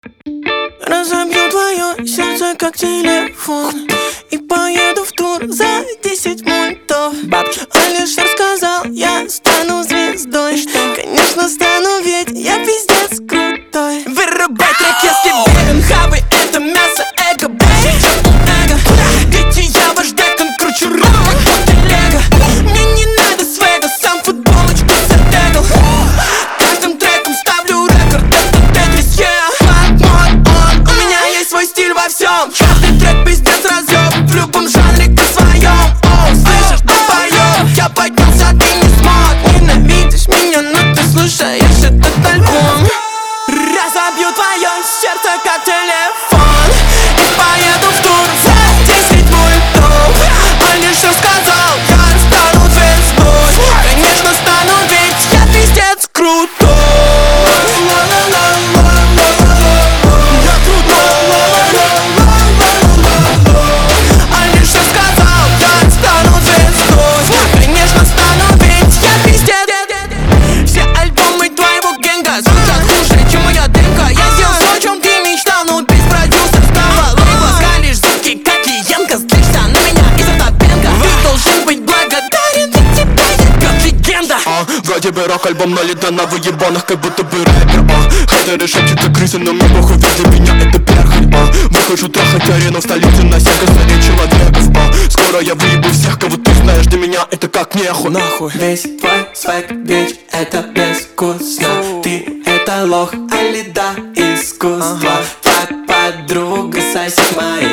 Разобью твое сердце как телефон и поеду в тур за 10 мультов. Алишер сказал, я стану звездой. Конечно стану, ведь я пиздец крутой. Вырубай трек, если верен. Хавы это мясо, эго, больше чем эго. Дети, я ваш декон, кручу рот, как будто лего. Мне не надо свега, сам футболочку затегал. Каждым треком ставлю рекорд, это Тетрис, у меня есть свой стиль во всем. Каждый трек пиздец разъем, в любом жанре ты своем. Слышишь, ты поешь, я поднялся, ты не смог. Ненавидишь меня, но ты слушаешь этот альбом. Разобью твое сердце как телефон и поеду в тур за 10 мультов. Алишер сказал, я стану звездой. Конечно стану, ведь я пиздец крутой. Я крутой. Алишер сказал, я стану звездой. Конечно стану, ведь я пиздец. Все альбомы твоего генга звучат хуже, чем моя демка. Я сделал все, о чем ты мечтал, но без продюсерского лейбла. Скалишь зубки, как Янка, злишься на меня из-за топенка. Ты должен быть благодарен, ведь тебя ебет легенда. Вроде бы рок-альбом, но лета на выебанах, как будто бы рэпер. Хейтеры шепчутся крысы, но мне похуй, ведь для меня это перхоть. Выхожу трахать арену в столице на 7 человеков. Скоро я выебу всех, кого ты знаешь, для меня это как нехуй. Нахуй. Весь твой свек, бич, это безвкусно. Ты это лох, али да искусство. Так, подруга, сосед моей